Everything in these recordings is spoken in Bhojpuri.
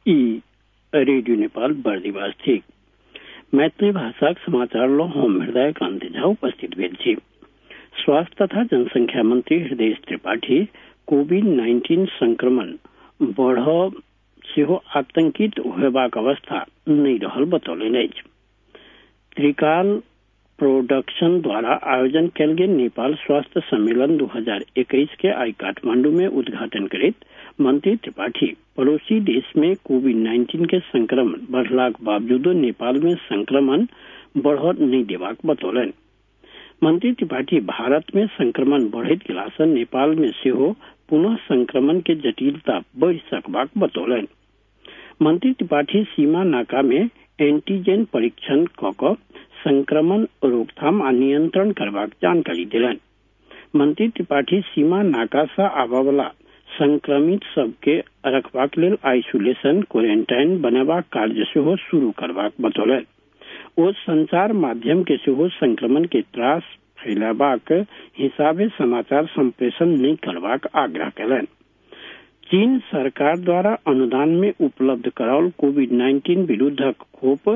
ई रेडियो नेपाल बर्दिवास थी। मैत्री भाषा समाचार लो हम हृदय कांति झा उपस्थित भेल छी। स्वास्थ्य तथा जनसंख्या मंत्री हृदय त्रिपाठी कोविड-19 संक्रमण बढ़ सेहो आतंकित होयबाक अवस्था नहीं रहल बतौलनि अछि। त्रिकाल प्रोडक्शन द्वारा आयोजन कयल गेल नेपाल स्वास्थ्य सम्मेलन 2021 के आई काठमांडू में उद्घाटन करैत मंत्री त्रिपाठी पड़ोसी देश में कोविड-19 के संक्रमण बढ़लाक बावजूदो नेपाल में संक्रमण बढ़ नहीं देबाक बतौलनि। मंत्री त्रिपाठी भारत में संक्रमण बढ़ैत गेला सँ नेपाल में सेहो पुनः संक्रमण के जटिलता बढ़ि सकबाक बतौलनि। मंत्री त्रिपाठी सीमा नाका में एंटीजन परीक्षण कऽ संक्रमण रोकथाम आ नियंत्रण करबाक जानकारी दिलनि। मंत्री त्रिपाठी सीमा नाका सँ आबय वाला संक्रमित सबके रखबाक लेल आइसोलेशन क्वारेंटाइन बनेबाक कार्य सेहो शुरू करबाक बतौलनि। ओ संचार माध्यम के सेहो संक्रमण के त्रास फैलाबाक हिसाबे समाचार संप्रेषण नहीं करबाक आग्रह कयलनि। चीन सरकार द्वारा अनुदान में उपलब्ध कराओल कोविड-19 विरुद्धक खोप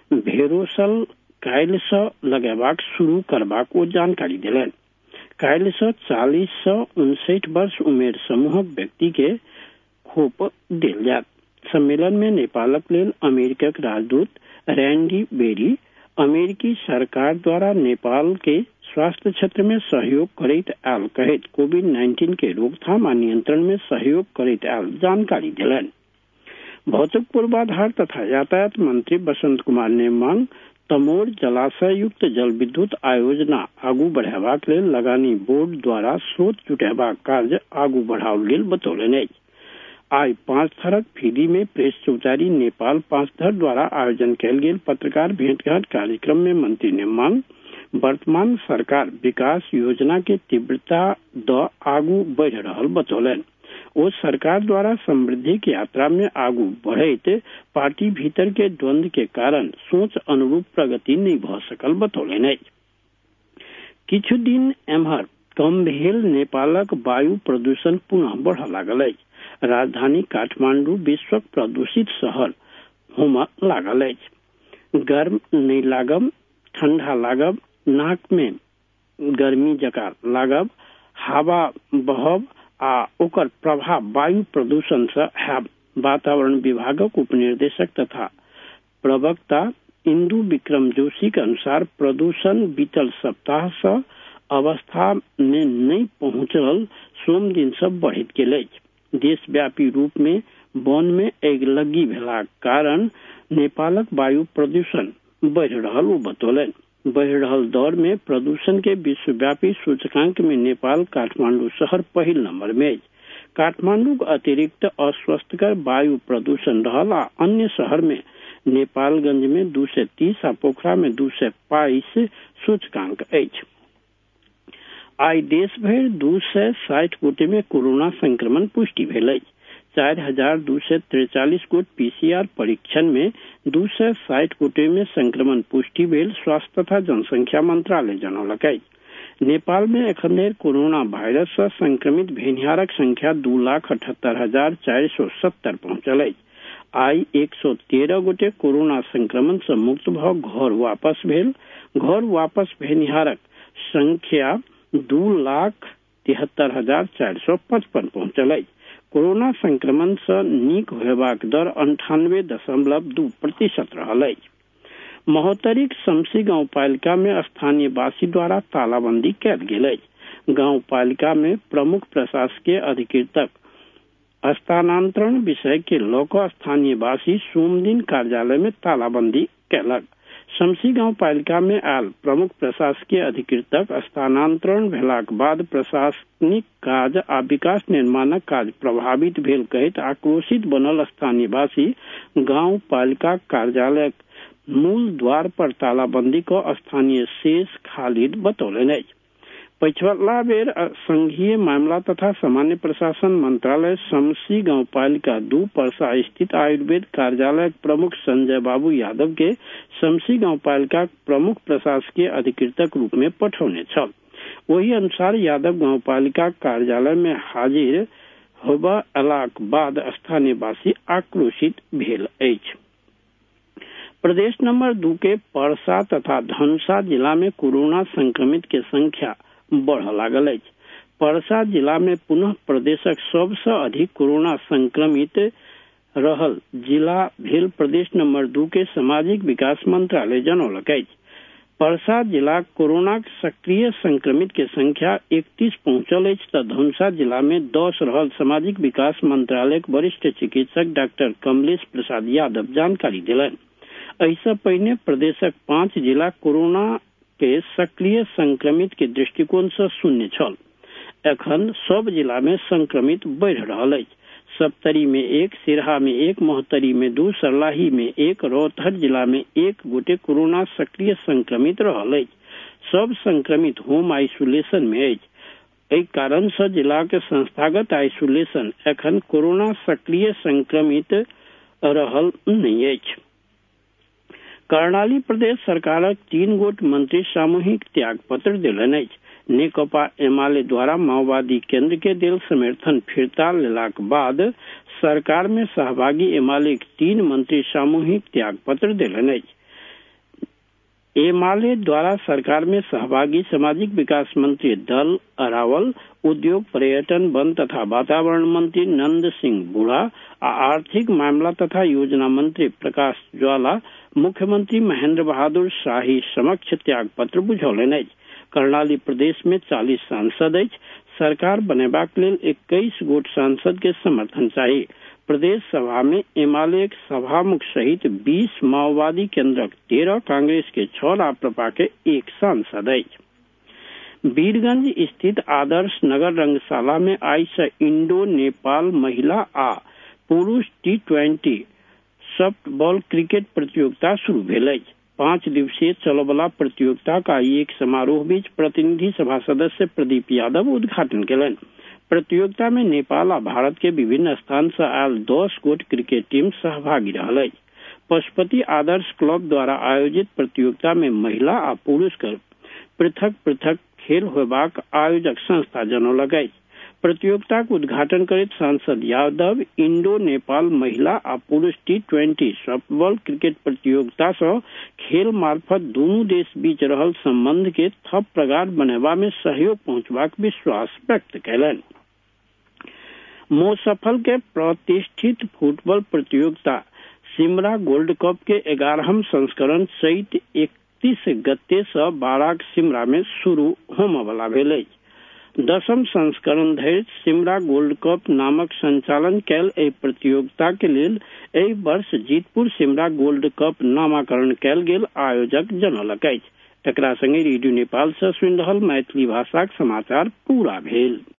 भेरोसल काल्हि सँ लगेबाक शुरू करबाक ओ जानकारी दिलनि। काल्हि सँ 40 सँ 59 वर्ष उमेर समूहक व्यक्ति के खोप देल जायत। सम्मेलन में नेपालक लेल अमेरिकक राजदूत रैंडी बेरी अमेरिकी सरकार द्वारा नेपाल के स्वास्थ्य क्षेत्र में सहयोग करैत आयल कहैत कोविड-19 के रोकथाम आ नियंत्रण में सहयोग करैत आयल जानकारी दिलनि। भौतिक पूर्वाधार तथा यातायात मंत्री बसंत कुमार नेमांग तमोर जलाशय युक्त जल विद्युत आयोजना आगू बढ़ेबाक लेल लगानी बोर्ड द्वारा स्रोत जुटेबाक कार्य आगू बढ़ाओल गेल बतौलनि अछि। आई पांचथरक फीदी में प्रेस चौतारी नेपाल पांचथर द्वारा आयोजन कयल गेल पत्रकार भेंटघाट कार्यक्रम में मंत्री नेमांग वर्तमान सरकार विकास योजना के तीव्रता द आगू बढ़ रहल बतौलनि। ओ सरकार द्वारा समृद्धि की यात्रा में आगू बढ़ैत पार्टी भीतर के द्वंद के कारण सोच अनुरूप प्रगति नहीं भ सकल बतौलनि अछि। किछु दिन एम्हर कम भेल नेपालक वायु प्रदूषण पुनः बढ़ लागल अछि। राजधानी काठमांडू विश्वक प्रदूषित शहर होमय लागल अछि। गर्म नहीं लागब, ठंडा लागब, नाक में गर्मी जकाँ लागब, हवा बहब आ ओकर प्रभाव वायु प्रदूषण से हैब। वातावरण विभागक उपनिर्देशक तथा प्रवक्ता इंदु विक्रम जोशी के अनुसार प्रदूषण बीतल सप्ताह से अवस्था में नहीं पहुंचल सोम दिन से बढ़ैत गेल अछि। देशव्यापी रूप में वन में अगिलगी भेलाक कारण नेपालक वायु प्रदूषण बढ़ रहल ओ बतौलनि। बढ़ रहल दौर में प्रदूषण के विश्वव्यापी सूचकांक में नेपाल काठमांडू शहर पहिल नंबर में अछि। काठमांडू अतिरिक्त अस्वस्थकर वायु प्रदूषण रहल आ अन्य शहर में नेपालगंज में 230 आ पोखरा में 222 सूचकांक अछि। आई देश भरि 260 गोटे में कोरोना संक्रमण पुष्टि भेल अछि। 4243 गोट पीसीआर परीक्षण में 260 गोटे में संक्रमण पुष्टि भेल स्वास्थ्य तथा जनसंख्या मंत्रालय जनौलक अछि। नेपाल में एखन धरि कोरोना वायरस से संक्रमित भेनिहारक संख्या 2,78,470 पहुंचल अछि। आई 113 गोटे कोरोना संक्रमण से मुक्त भ घर वापस भेल। घर वापस भेनिहारक संख्या 2,73,455 पहुंचल अछि। कोरोना संक्रमण से नीक होयबाक दर 98.2% रहल अछि। महोत्तरीक शमसी गांव पालिका में स्थानीय वासी द्वारा तालाबंदी कयल गेल अछि। गांव पालिका में प्रमुख प्रशासकीय अधिकृतक स्थानांतरण विषय के लऽ कऽ स्थानीय वासी सोम दिन कार्यालय में तालाबंदी कयलक। शमसी गांव पालिका में आयल प्रमुख प्रशासकीय अधिकृतक स्थानांतरण भेलाक बाद प्रशासनिक काज आ विकास निर्माणक काज प्रभावित भेल कहैत आक्रोशित बनल स्थानीय वासी गांव पालिका कार्यालय मूल द्वार पर तालाबंदी को स्थानीय शेष खालिद बतौलनि अछि। पछिला बेर संघीय मामला तथा सामान्य प्रशासन मंत्रालय शमसी गांव पालिका 2 परसा स्थित आयुर्वेद कार्यालय प्रमुख संजय बाबू यादव के शमसी गांव पालिका प्रमुख प्रशासकीय अधिकृतक रूप में पठौने छल। वही अनुसार यादव गांव पालिका कार्यालय में हाजिर होबा अलाक बाद स्थानीयवासी आक्रोशित भेल अछि। प्रदेश नंबर 2 के परसा तथा धनुषा जिला में कोरोना संक्रमित के संख्या बढ़ लागल अछि। परसा जिला में पुनः प्रदेशक सबसे अधिक कोरोना संक्रमित रहल जिला भेल प्रदेश नंबर 2 के सामाजिक विकास मंत्रालय जनौलक अछि। परसा जिला कोरोना सक्रिय संक्रमित के संख्या 31 पहुंचल अछि तऽ धनुषा जिला में 10 रहल सामाजिक विकास मंत्रालय के वरिष्ठ चिकित्सक डॉक्टर कमलेश प्रसाद यादव जानकारी दिलनि। एहिसँ पहिने प्रदेशक 5 जिला कोरोना के सक्रिय संक्रमित के दृष्टिकोण से शून्य छल। एखन सब जिला में संक्रमित बढ़ि रहल अछि। सप्तरी में 1, सिरहा में 1, मोहतरी में 2, सरलाही में 1, रोहतक जिला में 1 गोटे कोरोना सक्रिय संक्रमित रहल अछि। सब संक्रमित होम आइसोलेशन में अछि। एहि कारण से जिला के संस्थागत आइसोलेशन एखन कोरोना सक्रिय संक्रमित रहल नहीं अछि। कर्णाली प्रदेश सरकारक 3 गोट मंत्री सामूहिक त्याग पत्र देलनि अछि। नेकपा एमाले द्वारा माओवादी केंद्र के देल समर्थन फिरता लेलाक बाद सरकार में सहभागी एमाले के 3 मंत्री सामूहिक त्याग पत्र देलनि अछि। एमाले द्वारा सरकार में सहभागी सामाजिक विकास मंत्री दल अरावल, उद्योग पर्यटन वन तथा वातावरण मंत्री नंद सिंह बुढ़ा आ आर्थिक मामला तथा योजना मंत्री प्रकाश ज्वाला मुख्यमंत्री महेंद्र बहादुर शाही समक्ष त्याग पत्र बुझौलनि अछि। कर्णाली प्रदेश में 40 सांसद अछि। सरकार बनेबाक लेल 21 गोट सांसद के समर्थन चाहिए। प्रदेश सभा में एमाले सभामुख सहित 20, माओवादी केंद्रक 13, कांग्रेस के 6 राप्रपा के 1 सांसद अछि। वीरगंज स्थित आदर्श नगर रंगशाला में आई से इंडो नेपाल महिला आ पुरुष T20 सॉफ्टबॉल क्रिकेट प्रतियोगिता शुरू भेल अछि। 5 दिवसीय चलने वाला प्रतियोगिता का एक समारोह बीच प्रतिनिधि सभा सदस्य प्रदीप यादव उद्घाटन केलन। प्रतियोगिता में नेपाल आ भारत के विभिन्न स्थान से आयल 10 गोट क्रिकेट टीम सहभागी रहल अछि। पशुपति आदर्श क्लब द्वारा आयोजित प्रतियोगिता में महिला आ पुरुष के पृथक पृथक खेल होबाक आयोजक संस्था जनौलक अछि। प्रतियोगिता के उद्घाटन करैत सांसद यादव इंडो नेपाल महिला आ पुरुष T20 सॉफ्टबॉल क्रिकेट प्रतियोगिता से खेल मार्फत दोनों देश बीच रहल संबंध के थप प्रगाढ़ बनेबा में सहयोग पहुंचबाक विश्वास व्यक्त कयलनि। मोसफल के प्रतिष्ठित फुटबॉल प्रतियोगिता सिमरा गोल्ड कप के 11वां संस्करण चैत 31 गते से 12 सिमरा में शुरू होमय वाला भेल अछि। 10म संस्करण धरि सिमरा गोल्ड कप नामक संचालन कैल एहि प्रतियोगिता के लेल एहि वर्ष जीतपुर सिमरा गोल्ड कप नामाकरण कैल गेल आयोजक जनौलक अछि। एकरा संगे रेडियो नेपाल से सुनि रहल मैथिली भाषाक समाचार पूरा भेल।